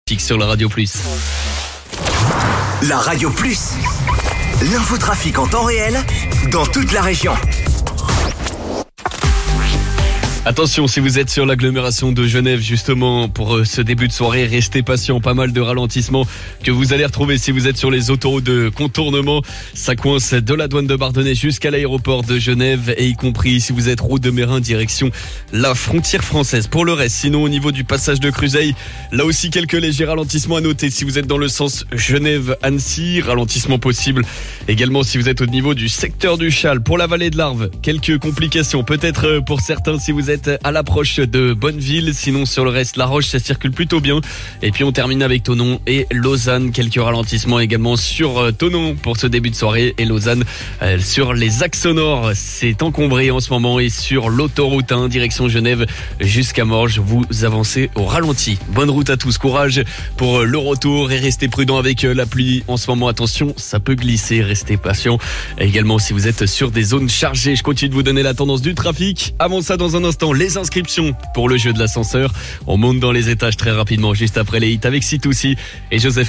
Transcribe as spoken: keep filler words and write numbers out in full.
sur la Radio Plus. La Radio Plus, l'infotrafic en temps réel dans toute la région. Attention, si vous êtes sur l'agglomération de Genève, justement, pour ce début de soirée, restez patient. Pas mal de ralentissements que vous allez retrouver si vous êtes sur les autoroutes de contournement. Ça coince de la douane de Bardonnay jusqu'à l'aéroport de Genève, et y compris si vous êtes route de Mérin, direction la frontière française. Pour le reste, sinon, au niveau du passage de Cruzeil, là aussi quelques légers ralentissements à noter si vous êtes dans le sens Genève-Annecy. Ralentissement possible également si vous êtes au niveau du secteur du Châle. Pour la vallée de l'Arve, quelques complications. Peut-être pour certains si vous êtes à l'approche de Bonneville. Sinon, sur le reste, La Roche, ça circule plutôt bien. Et puis, on termine avec Thonon et Lausanne. Quelques ralentissements également sur Thonon pour ce début de soirée. Et Lausanne, euh, sur les axes nord, c'est encombré en ce moment. Et sur l'autoroute un, direction Genève jusqu'à Morges, vous avancez au ralenti. Bonne route à tous. Courage pour le retour et restez prudents avec la pluie. En ce moment, attention, ça peut glisser. Restez patient. Et également, si vous êtes sur des zones chargées, je continue de vous donner la tendance du trafic. Avant ça, dans un instant, les inscriptions pour le jeu de l'ascenseur. On monte dans les étages très rapidement, juste après les hits avec Sitoussi et Joseph.